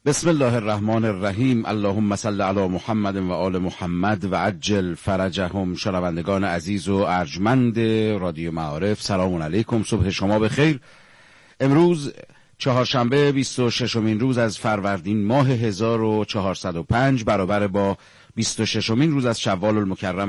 بسم الله الرحمن الرحیم. اللهم صل علی محمد و آل محمد و عجل فرجهم. شنوندگان عزیز و ارجمند رادیو معارف، سلام علیکم، صبح شما بخیر. امروز چهارشنبه 26مین روز از فروردین ماه 1405 برابر با 26مین روز از شوال المکرم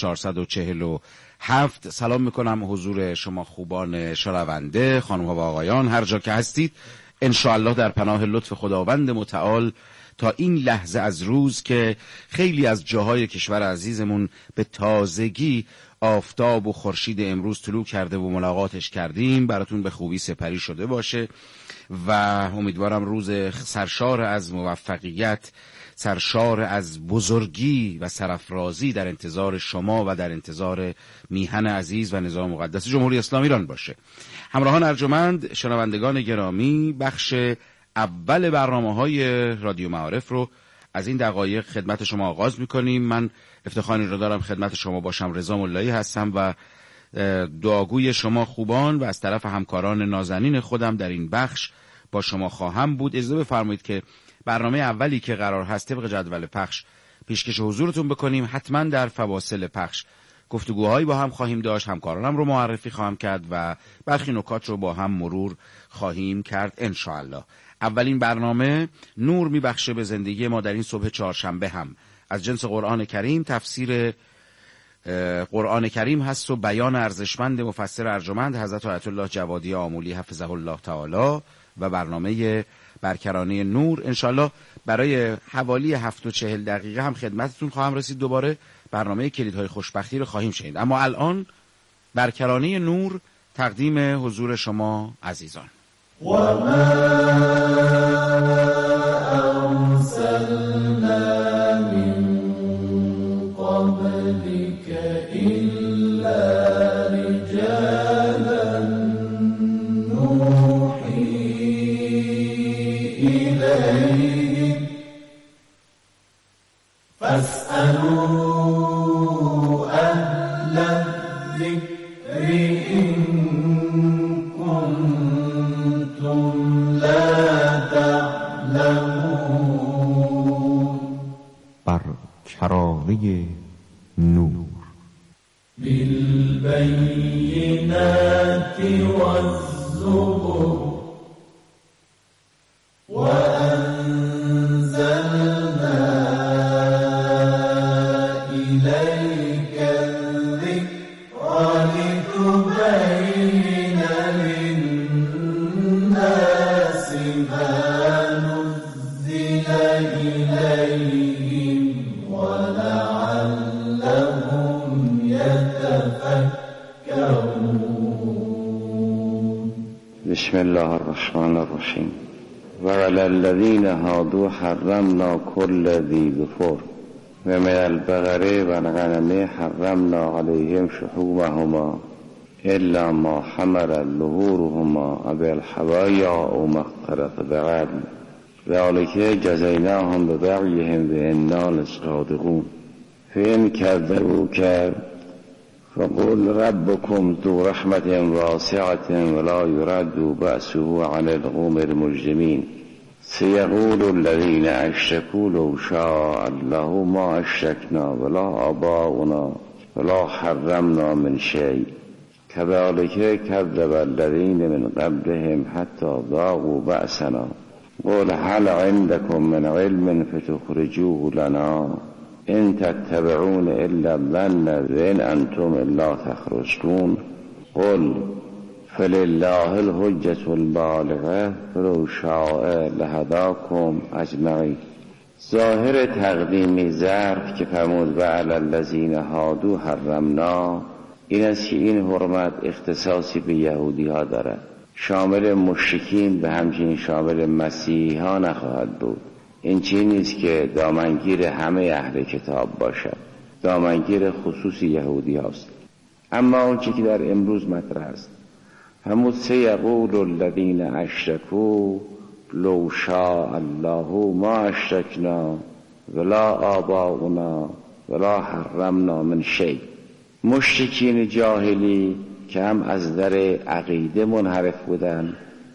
1447. سلام میکنم حضور شما خوبان شنونده، خانم ها و آقایان، هر جا که هستید. انشاءالله در پناه لطف خداوند متعال تا این لحظه از روز که خیلی از جاهای کشور عزیزمون به تازگی آفتاب و خورشید امروز طلوع کرده و ملاقاتش کردیم، براتون به خوبی سپری شده باشه و امیدوارم روز سرشار از موفقیت، سرشار از بزرگی و سرافرازی در انتظار شما و در انتظار میهن عزیز و نظام مقدس جمهوری اسلامی ایران باشه. همراهان ارجمند، شنوندگان گرامی، بخش اول برنامه‌های رادیو معارف رو از این دقایق خدمت شما آغاز می‌کنیم. من افتخاری رو دارم خدمت شما باشم. رضا ملایی هستم و دعاگوی شما خوبان و از طرف همکاران نازنین خودم در این بخش با شما خواهم بود. اجازه بفرمایید که برنامه اولی که قرار هست طبق جدول پخش پیشکش حضورتون بکنیم. حتما در فواصل پخش گفتگوهایی با هم خواهیم داشت، همکارانم رو معرفی خواهم کرد و برخی نکات رو با هم مرور خواهیم کرد انشاءالله. اولین برنامه نور میبخشه به زندگی ما در این صبح چهارشنبه هم از جنس قرآن کریم، تفسیر قرآن کریم هست و بیان ارزشمند مفسر ارجمند حضرت آیت الله جوادی آمولی حفظه الله تعالی و برنامه برکرانه نور انشاءالله برای حوالی 7:40 دقیقه هم خدمتتون خواهم رسید. دوباره برنامه کلیدهای خوشبختی رو خواهیم شنید، اما الان برکرانه نور تقدیم حضور شما عزیزان. و ما ارسلنا من قبلك الا رجالا نوحی الیهم فاسألوا اهل الذکر ان کنتم لا تعلمون. برکرانه نور بالبینات والزبر وأنزلنا إليك الذكر لتبين للناس ما نزل إليهم ولعلهم يتفكرون. بسم الله الرحمن الرحیم. وعلى الذين هادوا حرمنا كل ذي ظفر ومن البقر والغنم حرمنا عليهم شحومهما إلا ما حملت ظهورهما أو الحوايا أو ما اختلط بعظم ذلك جزيناهم ببغيهم وإنا لصادقون. فإن كذبوك فقل ربكم ذو رحمة واسعة ولا يرد بأسه عن القوم المجرمين. سيقول الذين أشركوا لو شاء الله ما أشركنا ولا آباؤنا ولا حرمنا من شيء كذلك كذب الذين من قبلهم حتى ذاقوا بأسنا. قل هل عندكم من علم فتخرجوه لنا إن تتبعون إلا الظن وإن أنتم إلا تخرجون. قل فلله الحجة البالغة ولو شاء لهداكم أجمعين. ظاهر تقدیم ظرف که فرمود و علی الذین هادوا حرمنا، این است که این حرمت اختصاصی به یهودی ها دارد، شامل مشرکین و همچنین شامل مسیحی ها نخواهد بود. این چیزی نیست که دامنگیر همه اهل کتاب باشد، دامنگیر خصوصی یهودی هاست. اما اون چیزی که در امروز مطرح است همون سیقول الذین اشرکوا لو شاء الله ما اشرکنا ولا آباؤنا ولا حرمنا من شیء. مشرکین جاهلی که هم از در عقیده منحرف بودن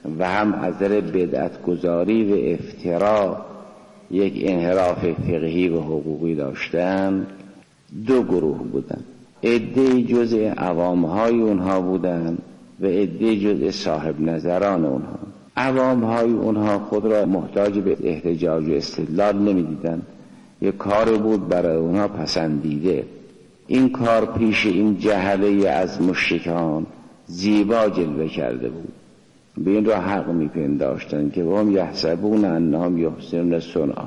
و هم از نظر بدعت گذاری و افترا یک انحراف فقهی و حقوقی داشتن، دو گروه بودن. عده جزء عوامهای اونها بودن و عده جزء صاحب نظران اونها. عوامهای اونها خود را محتاج به احتجاج و استدلال نمیدیدن، یک کار بود برای اونها پسندیده. این کار پیش این جهله از مشرکان زیبا جلوه کرده بود، به این را حق میپنداشتند که هم یحسبون انهم یحسنون صنعا.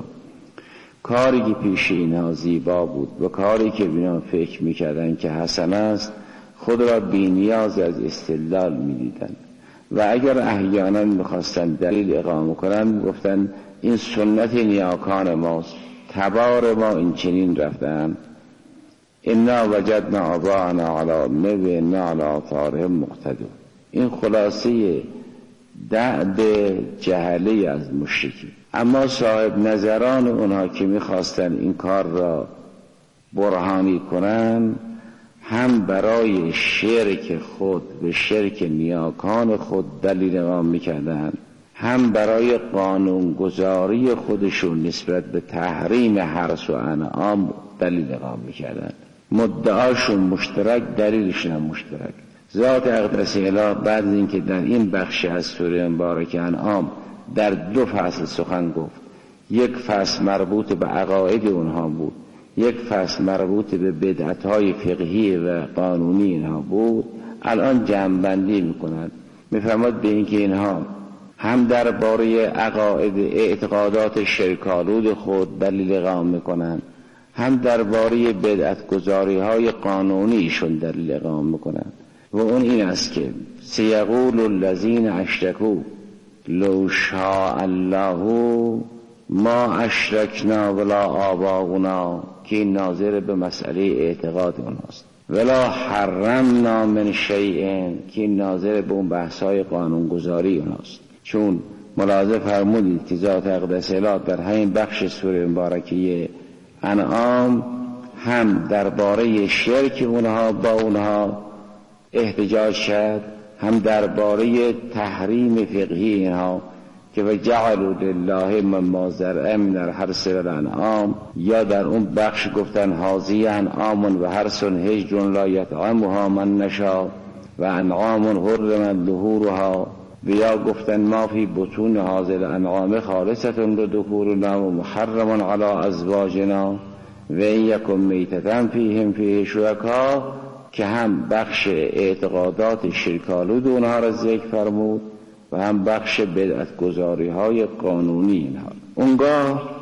کاری که پیش اینها زیبا بود و کاری که اینا فکر میکردن که حسن است، خود را بی‌نیاز از استدلال میدیدن و اگر احیانا میخواستن دلیل اقامه کنن میگفتن این سنت نیاکان ماست، تبار ما این چنین رفتن، انا وجدنا آباءنا علی امه و انا علی آثارهم مقتدون. این خلاصه دعد جهله از مشرکی. اما صاحب نظران اونها که میخواستن این کار را برهانی کنن، هم برای شرک خود و شرک نیاکان خود دلیل اقامه میکردن، هم برای قانونگذاری خودشون نسبت به تحریم حرث و انعام دلیل اقامه میکردن. مدعاشون مشترک، دلیلشون هم مشترک. ذات اقدس الهی بعد از اینکه در این بخش از سوره مبارکه انعام در دو فصل سخن گفت، یک فصل مربوط به عقاید اونها بود، یک فصل مربوط به بدعت‌های فقهی و قانونی اینها بود، الان جمع‌بندی می‌کند. می‌فرماد به اینکه اینها هم درباره عقاید اعتقادات شرک‌آلود خود دلیل اقامه می‌کنند، هم درباره بدعت‌گذاری‌های قانونیشون دلیل اقامه می‌کنند. و اون این است که سیقول الذین اشرکوا لو شاء الله ما اشرکنا ولا آباؤنا، که این ناظر به مسئله اعتقاد اوناست. ولا حرمنا من شیء، که این ناظر به اون بحث‌های قانونگذاری اوناست. چون ملاحظه فرمودید که ذات اقدس الهی در همین بخش سوره مبارکه انعام هم درباره شرک اونها با اونها احتجاج شد، هم درباره تحریم فقهی اینها که و جعلوا لله مما زرع من الحرث والانعام، یا در اون بخش گفتن هذی انعام و حرث حجر لا یطعمها من نشاء و انعام حرمت ظهورها، و یا گفتن ما فی بطون هذه الانعام خالصة لذکورنا و محرم علی ازواجنا و ان یکن میتة فیهم فیه شرکا، که هم بخش اعتقادات شرک‌آلود اونها را ذکر فرمود و هم بخش بدعت‌گذاری‌های قانونی اینها. اونگاه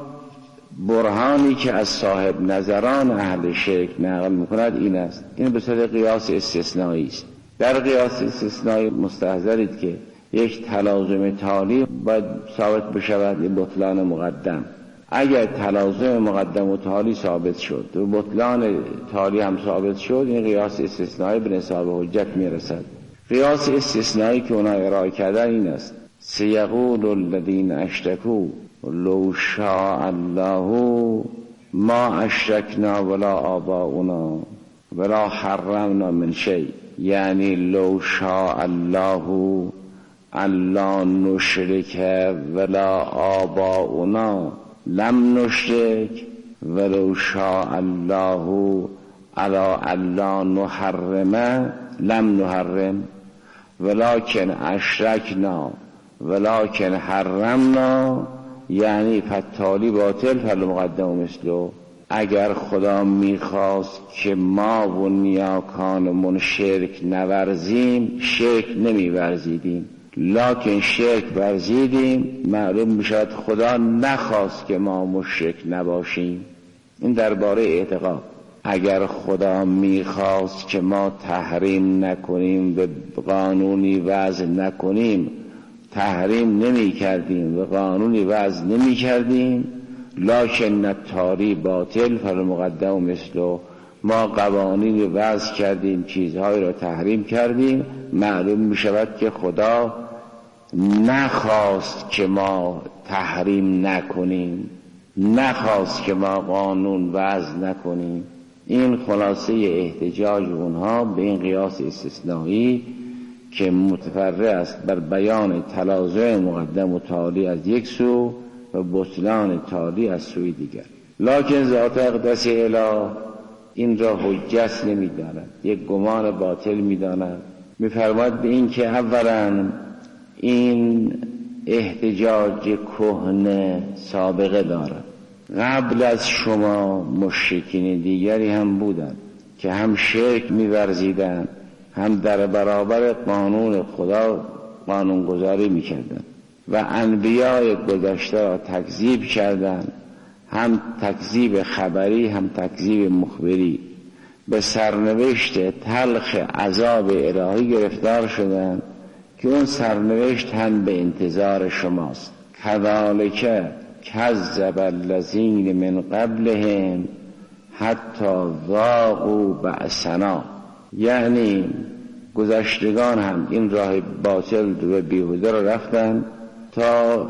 برهانی که از صاحب نظران اهل شرک نقل می‌کند این است، این به صورت قیاس استثنایی است. در قیاس استثنایی مستحضرید که یک تلازم تالی باید ثابت بشود، این بطلان مقدم. اگر تلازم مقدم و تالی ثابت شد و بطلان تالی هم ثابت شد، این قیاس استثنایی به نصاب حجت میرسد. قیاس استثنایی که اونا ارائه کردن این است: سیقول الذین اشرکوا لو شاء الله ما اشرکنا ولا آباؤنا ولا حرمنا من شیء، یعنی لو شاء الله الا نشرک ولا آباؤنا لم نشرک ولو شاء الله علی الا نحرم لم نحرم ولکن اشرکنا ولکن حرمنا، یعنی فتالی باطل فالمقدم مثله. اگر خدا میخواست که ما و نیاکانمون شرک نورزیم، شرک نمیورزیدیم، لکن شرک ورزیدیم. معلوم میشد خدا نخواست که ما مشرک نباشیم. این درباره اعتقاد. اگر خدا میخواست که ما تحریم نکنیم و قانونی وضع نکنیم، تحریم نمی کردیم و قانونی وضع نمی کردیم، لکن التاری باطل فالمقدم مثله. ما قوانینی وضع کردیم، چیزهایی را تحریم کردیم، معلوم می شود که خدا نخواست که ما تحریم نکنیم، نخواست که ما قانون وضع نکنیم. این خلاصه احتجاج اونها به این قیاس استثنایی که متفرع است بر بیان تلازم مقدم و تالی از یک سو و بطلان تالی از سوی دیگر. لکن ذات اقدس اله این را حجت نمی‌داند، یک گمان باطل می‌داند. می‌فرماید به این که اولا این احتجاج کهنه سابقه دارد. قبل از شما مشرکین دیگری هم بودند که هم شرک می‌ورزیدند، هم در برابر قانون خدا قانونگذاری می‌کردند و انبیاء گذشته را تکذیب کردند، هم تکذیب خبری هم تکذیب مخبری. به سرنوشت تلخ عذاب الهی گرفتار شدند که اون سرنوشت هم به انتظار شماست. کذالک کذب الذین من قبلهم حتی ذاقوا بأسنا، یعنی گذشتگان هم این راه باطل و بیهوده را رفتن تا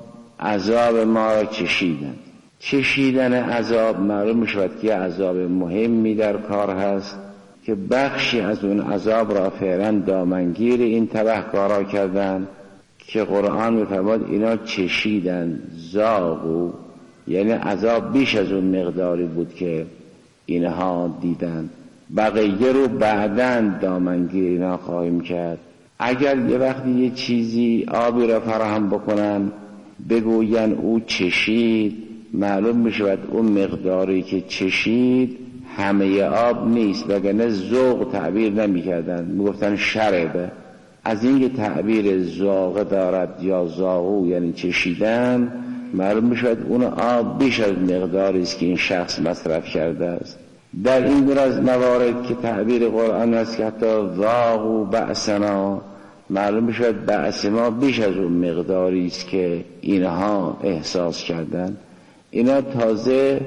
عذاب ما را چشیدن. چشیدن عذاب معلوم می‌شود که عذاب مهمی در کار هست که بخشی از اون عذاب را فعلا دامنگیر این تبهکارا کردن که قرآن می‌فرماید اینا چشیدن، ذاقوا، یعنی عذاب بیش از اون مقداری بود که اینها دیدن. بقیه رو بعداً دامنگیر اینا خواهیم کرد. اگر یه وقتی یه چیزی آبی را فراهم بکنن بگوین او چشید، معلوم میشود اون مقداری که چشید همه آب نیست، وگرنه ذوق تعبیر نمی‌کردن، میگفتن شربه. از این که تعبیر ذوق دارد یا ذاقو یعنی چشیدن، معلوم میشود اون آب بیش از مقداری است که این شخص مصرف کرده است. در این دور از موارد که تعبیر قرآن است که حتی ذاقوا بأسنا، معلوم میشود بأس ما بیش از اون مقداری است که اینها احساس کردند. اینا تازه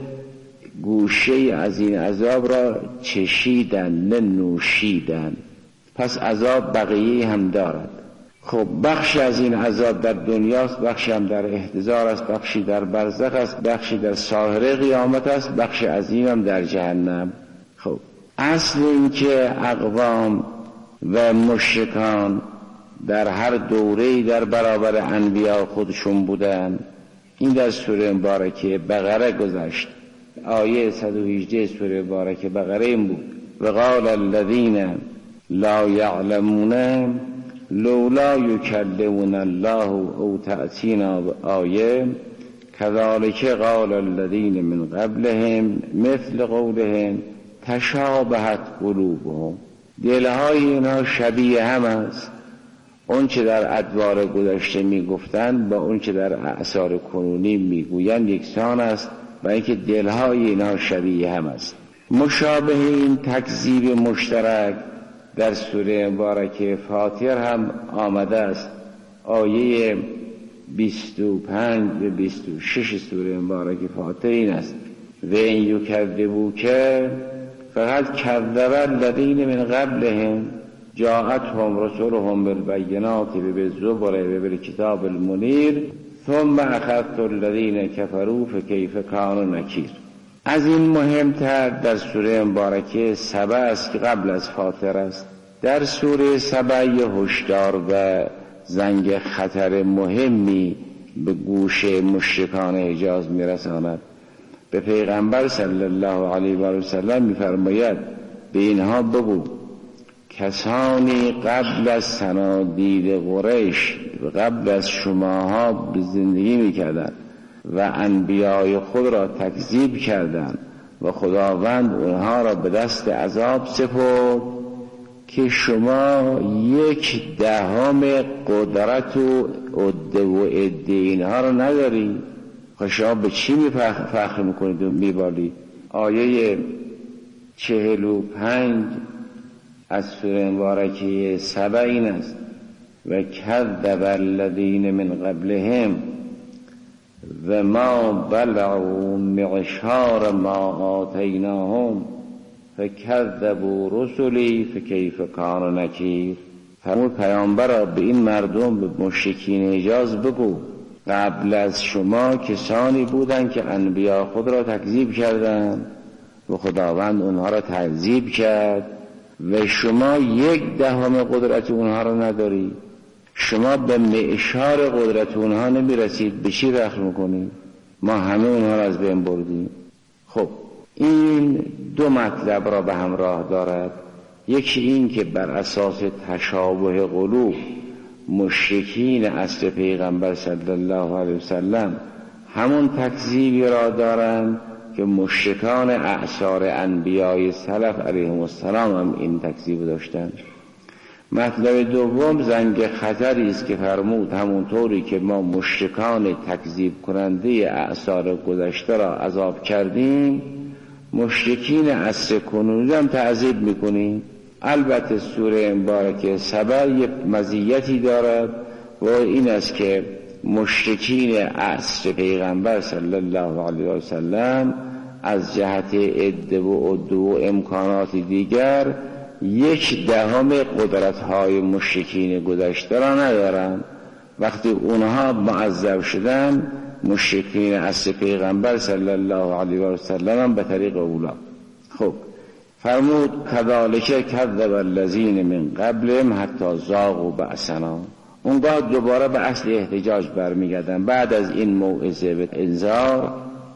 گوشه از این عذاب را چشیدن نه نوشیدن، پس عذاب بقیه هم دارد. خب بخش از این عذاب در دنیاست، بخشی هم در احتضار است، بخشی در برزخ است، بخشی در ساحره قیامت است، بخش عظیم هم در جهنم. خب اصل این که اقوام و مشرکان در هر دوره‌ای در برابر انبیا خودشون بودن، این در سوره مبارکه بقره گذشت. آیه 118 سوره مبارکه بقره این بود: و قال الذین لا یعلمون لولا یکلمنا الله او تأتینا آیه کذالک قال الذین من قبلهم مثل قولهم تشابهت قلوبهم. دلهای اینا شبیه هم است. اون چه در ادوار گذشته میگفتند با اون چه در اعصار کنونی میگویند یکسان است و اینکه دلهای اینا شبیه هم است. مشابه این تکذیب مشترک در سوره مبارکه فاطر هم آمده است. آیه 25 و 26 سوره مبارکه فاطر این است: و این یکذبوک فقط کذب الذین من قبلهم جاءتهم رسلهم بالبینات و بالزبر و بالکتاب المنیر ثم اخذت الذین کفروا فکیف کان نکیر. از این مهمتر در سوره مبارکه سبع است که قبل از فاطر است. در سوره سبع هشدار و زنگ خطر مهمی به گوش مشرکان حجاز میرساند. به پیغمبر صلی الله علیه و سلم میفرماید به اینها بگو کسانی قبل از صنادید قریش و قبل از شماها زندگی میکردند و انبیای خود را تکذیب کردند و خداوند اونها را به دست عذاب سپرد که شما 1/10 قدرت و عده و عده اینها را نداری. شما به چی فخر میکنید و میبالید؟ آیه 45 از سوره مبارکه سبع این است: و کذب الذین من قبلهم و ما بلغوا معشار ما آتیناهم فکذبوا رسلی فکیف کان نکیر. فرمود پیامبر به این مردم، به مشرکین حجاز بگو قبل از شما کسانی بودند که انبیا خود را تکذیب کردند و خداوند اونها را تعذیب کرد و شما 1/10 قدرت اونها رو ندارید، شما به معشار قدرت اونها نمیرسید، به چی رخل میکنید؟ ما همه اونها رو از بین بردیم. خب این 2 مطلب را به همراه دارد. یکی این که بر اساس تشابه قلوب مشرکین عصر پیغمبر صلی الله علیه وسلم همون تکذیبی را دارند که مشرکان اعصار انبیای سلف علیهم السلام هم این تکذیب داشتند. مطلب دوم زنگ خطری است که فرمود همونطوری که ما مشرکان تکذیب کننده اعصار گذشته را عذاب کردیم، مشرکین عصر کنونی هم تعذیب میکنیم. البته سوره مبارکه سبا یک مزیتی دارد و این است که مشرکین عصر پیغمبر صلی الله علیه و سلم از جهت عده و عدو و امکانات دیگر 1/10 قدرت‌های مشرکین گذشته را ندارند. وقتی اونها معذب شدن، مشرکین عصر پیغمبر صلی الله علیه و سلم به طریق اولا. خب فرمود کذالک کذب الذین من قبلهم حتی ذاقوا بأسنا. اونگاه دوباره به اصل احتجاج برمیگردن. بعد از این موعظه به انذار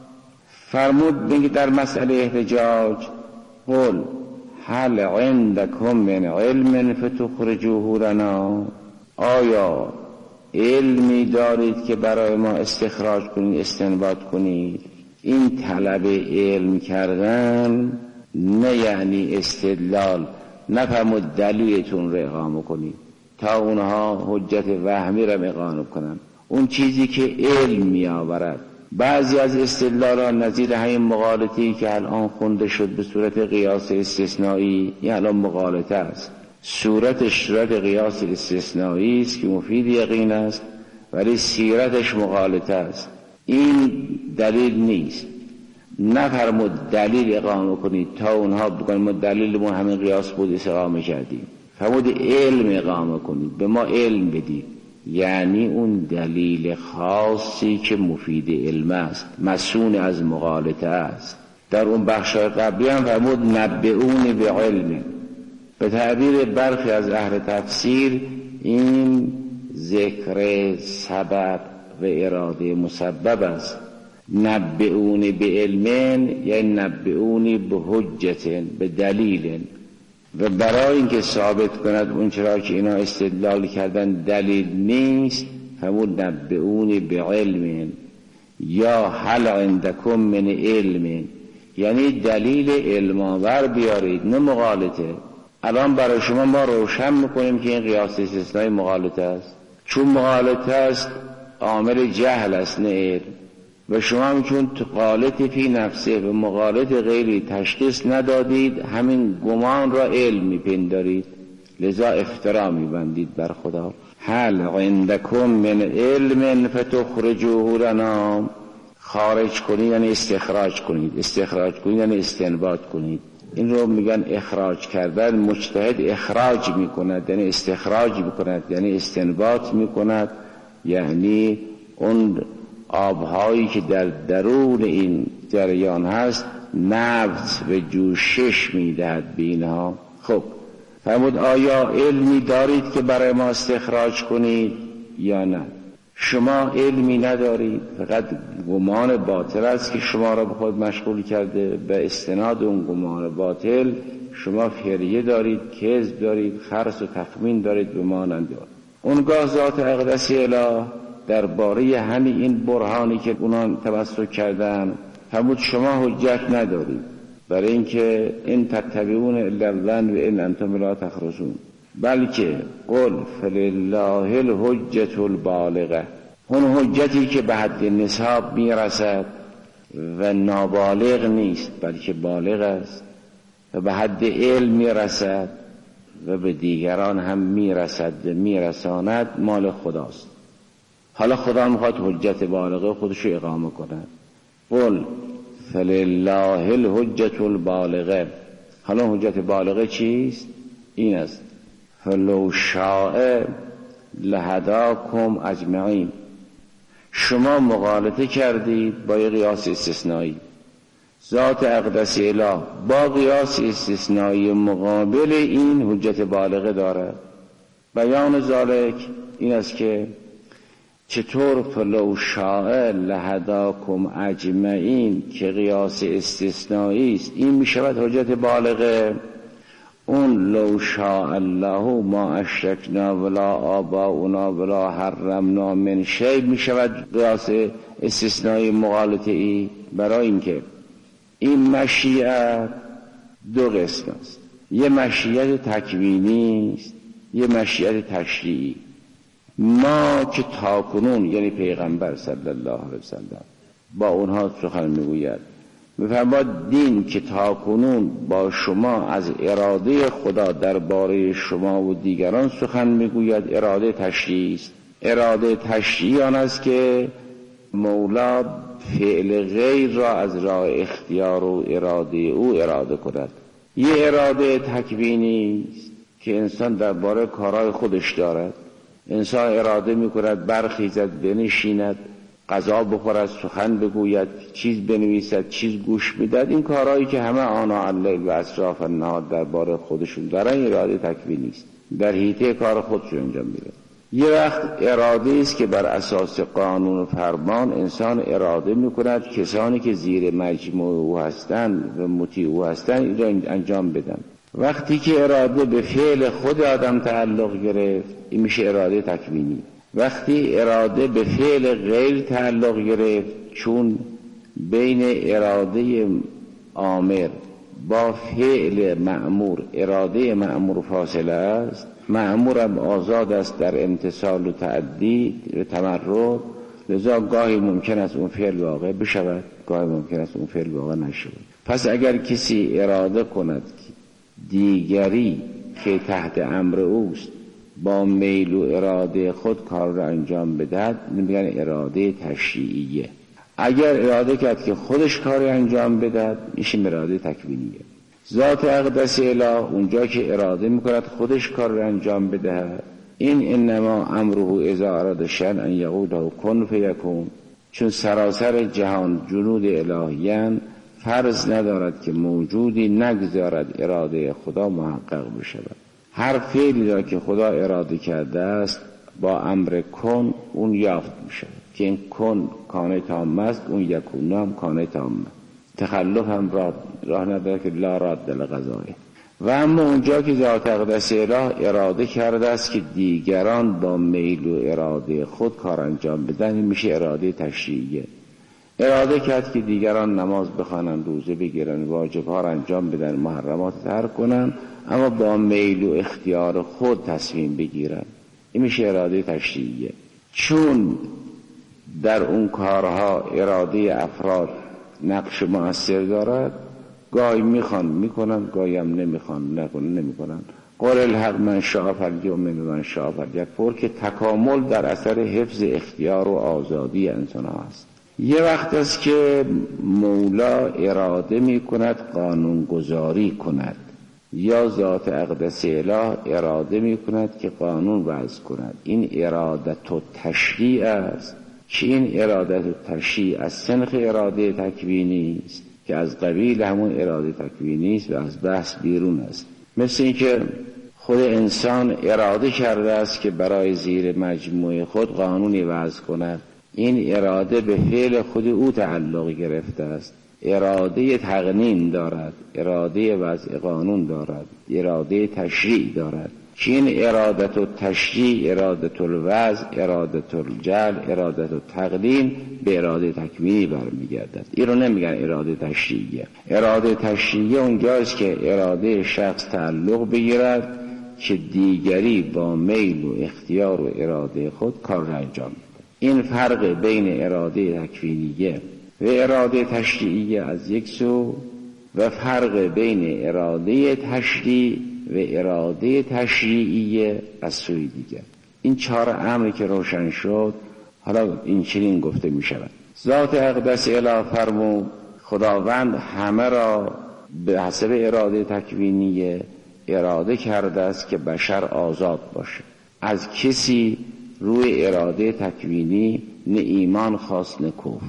فرمود بگید در مسئله احتجاج قل هل عندکم من علم فتخرجوه لنا، آیا علمی دارید که برای ما استخراج کنید، استنباط کنید؟ این طلب علم کردن نه یعنی استدلال، نفرمود دلیلتون رو اقامه کنید تا اونها حجت وهمی رو اقامه کنن. اون چیزی که علم می آورد. بعضی از استدلالان نظیر همین مغالطه‌ای که الان خونده شد به صورت قیاس استثنایی، این الان مغالطه است. صورتش صورت قیاس استثنایی است که مفید یقین است، ولی سیرتش مغالطه است. این دلیل نیست. نفرمود دلیل اقامه کنید تا اونها بگن ما دلیلمون همین قیاس بود اقامه کردیم. فرمود علم اقامه کنید، به ما علم بدید، یعنی اون دلیل خاصی که مفید علم است، مسون از مغالطه است. در اون بخشای قبلی هم فرمود نبئونی به علم. به تعبیر برخی از اهل تفسیر این ذکر سبب و اراده مسبب است. نبئونی به علم یعنی نبئونی به حجت، به دلیل. و برای اینکه ثابت کند اون چرا که اینا استدلال کردن دلیل نیست، فرمود نبئونی به علم یا هل عندکم من علم، یعنی دلیل علم آور بیارید، نه مغالطه. الان برای شما ما روشن میکنیم که این قیاس استثنایی مغالطه است، چون مغالطه است عامل جهل است نه علم. و شما هم چون غالط فی نفسه و مغالط غیری تشخیص ندادید، همین گمان را علم میپندارید، لذا افترا میبندید بر خدا. هل عندکم من علم فتخرجوه لنا، خارج کنید یعنی استخراج کنید، استخراج کنید یعنی استنباط کنید. این رو میگن اخراج کردن. مجتهد اخراج میکند یعنی استخراج میکند، یعنی استنباط میکند، یعنی اون آبهایی که در درون این جریان هست نبض و جوشش میدهد به اینها. خب فرمود آیا علمی دارید که برای ما استخراج کنید یا نه؟ شما علمی ندارید، فقط گمان باطل است که شما را به خود مشغول کرده. به استناد اون گمان باطل شما فریه دارید، کذب دارید، خرس و تخمین دارید به مانند اونگاه ذات اقدس اله درباره همین این برهانی که اونان تمسک کردن فرمود شما حجت ندارید، برای اینکه این تتبعون الا الظن و ان انتم لا تخرجون، بلکه قل فلله الحجة البالغه، اون حجتی که به حد نصاب میرسد و نابالغ نیست بلکه بالغ است و به حد علم میرسد و به دیگران هم میرسد و میرساند، مال خداست. حالا خدا میخواد حجت بالغه خودشو اقامه کند. قل فلله الحجة البالغه. حالا حجت بالغه چیست؟ این است فلو شاء لهداکم اجمعین. شما مغالطه کردید با یه قیاس استثنایی، ذات اقدس اله با قیاس استثنایی مقابل این حجت بالغه دارد. بیان ذالک این است که چطور فلو شاء لهداکم اجمعین که قیاس استثنایی است، این می شود حجت بالغه. اون لو شاء الله ما اشرکنا ولا آباؤنا ولا حرمنا من شیء می شود قیاس استثنایی مغالطه ای. برای اینکه این مشیت دو قسم است، یه مشیت تکوینی است، یه مشیت تشریعی. ما که تاکنون یعنی پیغمبر صلی الله علیه وسلم با اونها سخن میگوید، میفرماید دین که تاکنون با شما از اراده خدا درباره شما و دیگران سخن میگوید اراده تشریعی است. اراده تشریعی آن است که مولا فعل غیر را از راه اختیار و اراده او اراده کند. یه اراده تکوینی است که انسان درباره کارهای خودش دارد. انسان اراده میکند برخیزد، بنشیند، غذا بخورد، سخن بگوید، چیز بنویسد، چیز گوش میدهد. این کارهایی که همه آناء اللیل و اطراف النهار درباره خودشون دارن اراده تکوینی است، در حیطه کار خودشون انجام میده. یه وقت اراده است که بر اساس قانون و فرمان انسان اراده میکند کسانی که زیر مجموع او هستند و مطیع او هستند این را انجام بدن. وقتی که اراده به فعل خود آدم تعلق گرفت این میشه اراده تکوینی. وقتی اراده به فعل غیر تعلق گرفت، چون بین اراده آمر با فعل مأمور اراده مأمور فاصله است، مأمورم آزاد است در امتثال و تعدی و تمرد، لذا گاهی ممکن است اون فعل واقع بشود، گاهی ممکن است اون فعل واقع نشود. پس اگر کسی اراده کند دیگری که تحت امر اوست با میل و اراده خود کار را انجام بدهد، میگن اراده تشریعیه. اگر اراده کرد که خودش کاری انجام بدهد میشه اراده تکوینیه. ذات اقدس اله اونجا که اراده میکند خودش کار را انجام بدهد، این انما امره اذا اراد شیئا ان یقول له کن فیکون. چون سراسر جهان جنود الهیان، فرض ندارد که موجودی نگذارد اراده خدا محقق بشود. هر فعلی را که خدا اراده کرده است با امر کن اون یافت میشه که این کن کانه تام است، اون یکون هم کانه تام. تخلف هم راه نداره که لا راد لقضایه. و اما اونجا که ذات اقدس اله اراده کرده است که دیگران با میل و اراده خود کار انجام بدن، میشه اراده تشریعیه. اراده کرد که دیگران نماز بخوانند، روزه بگیرن، واجبها را انجام بدن، محرمات ترک کنن، اما با میل و اختیار خود تصمیم بگیرن، این میشه اراده تشریعیه. چون در اون کارها اراده افراد نقش مؤثر دارد، گاهی میخوان میکنن، گاهی هم نمیخوان نمیکنن. قول الحق من شاء فلیؤمن من شاء فلیکفر که تکامل در اثر حفظ اختیار و آزادی انسان هست. یه وقت است که مولا اراده میکند قانون گذاری کند، یا ذات اقدس اله اراده میکند که قانون وضع کند. این ارادت و تشریع است که این ارادت و تشریع از سنخ اراده تکوینی است که از قبیل همون اراده تکوینی است و از بحث بیرون است. مثل اینکه خود انسان اراده کرده است که برای زیر مجموعه خود قانونی وضع کند، این اراده به فعل خود او تعلق گرفته است. اراده تقنین دارد، اراده وضع قانون دارد، اراده تشریع دارد که این ارادت و تشریع، ارادت الوضع، ارادت الجعل، ارادت التقنین به اراده تکوینی برمیگردد. این رو نمیگن اراده تشریعیه. اراده تشریعیه اونجاست که اراده شخص تعلق بگیرد که دیگری با میل و اختیار و اراده خود کار را انجام بده. این فرق بین اراده تکوینیه و اراده تشریعیه از یک سو، و فرق بین اراده تشریع و اراده تشریعیه از سوی دیگر. این چهار امری که روشن شد، حالا این چنین گفته می شود. ذات اقدس اله فرمود خداوند همه را به حسب اراده تکوینیه اراده کرده است که بشر آزاد باشه. از کسی روی اراده تکوینی نه ایمان خواست نه کفر.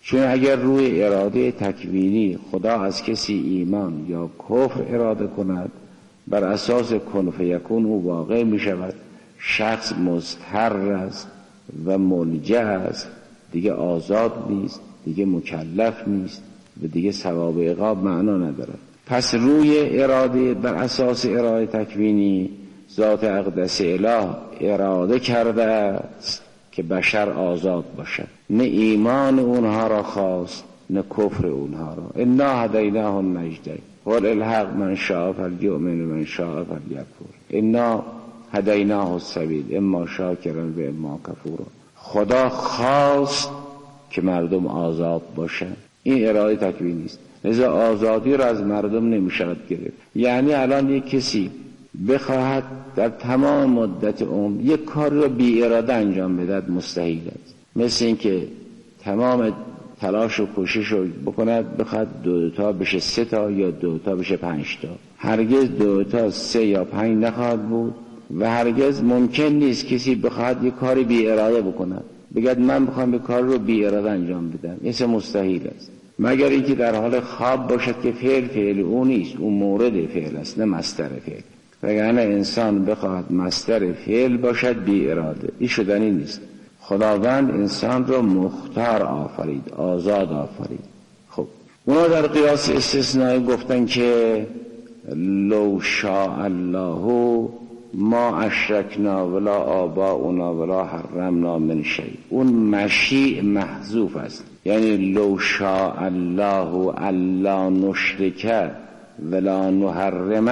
چون اگر روی اراده تکوینی خدا از کسی ایمان یا کفر اراده کند، بر اساس کن فیکون او واقع می شود. شخص مضطر است و ملجأ است، دیگه آزاد نیست، دیگه مکلف نیست و دیگه ثواب و عقاب معنا ندارد. پس روی اراده بر اساس اراده تکوینی ذات اقدس اله اراده کرده است که بشر آزاد باشد. نه ایمان اونها را خواست نه کفر اونها را. انا هدیناه النجدین قل الحق من شاء فلیؤمن و من شاء فلیکفر انا هدیناه السبیل اما شاکرا و اما کفورا. خدا خواست که مردم آزاد باشند. این اراده تکوینی است. لذا آزادی را از مردم نمیشود گرفت. یعنی الان یک کسی بخواهد در تمام مدت عمر یک کار را بی اراده انجام بدهد مستحیل است. مثل این که تمام تلاش و کوشش رو بکند بخواد 2 تا بشه 3 تا یا 2 تا بشه 5 تا. هرگز 2 تا 3 یا 5 نخواهد بود و هرگز ممکن نیست کسی بخواد یک کاری بی اراده بکند بگد من بخوام یک کار رو بی اراده انجام بدم. این مستحیل است، مگر اینکه در حال خواب باشد که فعل او نیست، اون مورد فعل است نه مصدر فعل. وگرنه انسان بخواهد مصدر فعل باشد بی اراده، این شدنی نیست. خداوند انسان را مختار آفرید، آزاد آفرید. خب اونا در قیاس استثنایی گفتن که لو شاء الله ما اشرکنا ولا آباؤنا ولا حرمنا من شیء. اون مشیع محذوف است، یعنی لو شاء الله الا نشرک ولا نحرم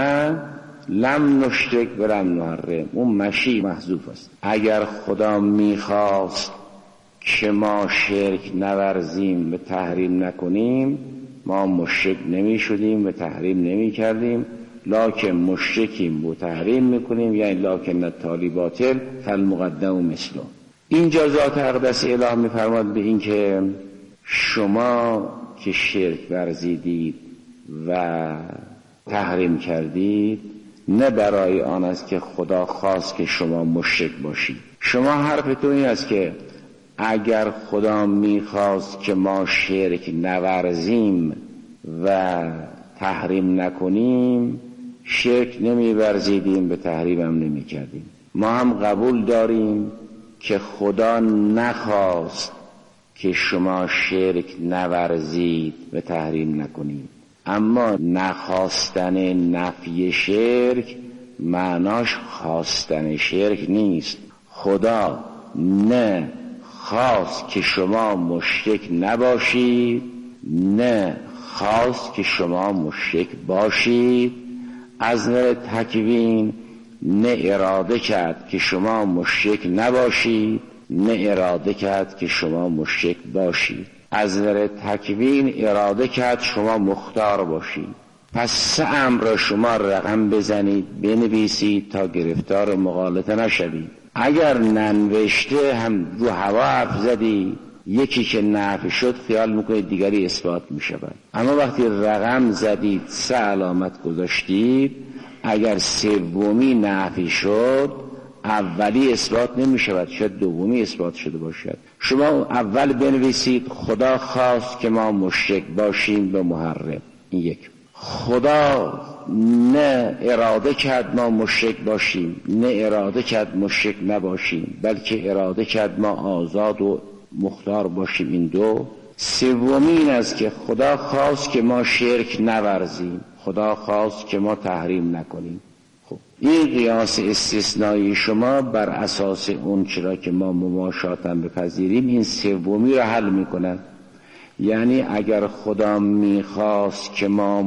لم نشرک ولم نحرم. اون مشیع محذوف است. اگر خدا میخواست که ما شرک نورزیم و تحریم نکنیم ما مشرک نمی شدیم و تحریم نمی کردیم، لکن مشرکیم و تحریم میکنیم، یعنی لکن التالی باطل فالمقدم مثله. اینجا ذات اقدس اله میفرماد به این که شما که شرک ورزیدید و تحریم کردید نه برای آن است که خدا خواست که شما مشرک باشید. شما حرفتون این است که اگر خدا میخواست که ما شرک نورزیم و تحریم نکنیم شرک نمیورزیدیم به تحریم هم نمی کردیم. ما هم قبول داریم که خدا نخواست که شما شرک نورزید و تحریم نکنید، اما نخواستن نفی شرک معناش خواستن شرک نیست. خدا نه خواست که شما مشرک نباشید نه خواست که شما مشرک باشید. از نظر تکوین نه اراده کرد که شما مشرک نباشید نه اراده کرد که شما مشرک باشید. از نظر تکوین اراده کرد شما مختار باشید. پس 3 امر را شما رقم بزنید بنویسید تا گرفتار مغالطه نشوید. اگر ننوشته هم رو هوا حرف زدی، یکی که نفی شد خیال میکنید دیگری اثبات میشود. اما وقتی رقم زدید 3 علامت گذاشتید، اگر 3می نفی شد اولی اثبات نمیشود، شاید 2می اثبات شده باشد. شما اول بنویسید خدا خواست که ما مشرک باشیم به محرم. این یک. خدا نه اراده کرد ما مشرک باشیم نه اراده کرد مشرک نباشیم، بلکه اراده کرد ما آزاد و مختار باشیم. این 2. 3 این است که خدا خواست که ما شرک نورزیم، خدا خواست که ما تحریم نکنیم. خب این قیاس استثنایی شما بر اساس اون چرا که ما مماشاتن بپذیریم این 3 را حل میکند. یعنی اگر خدا میخواست که ما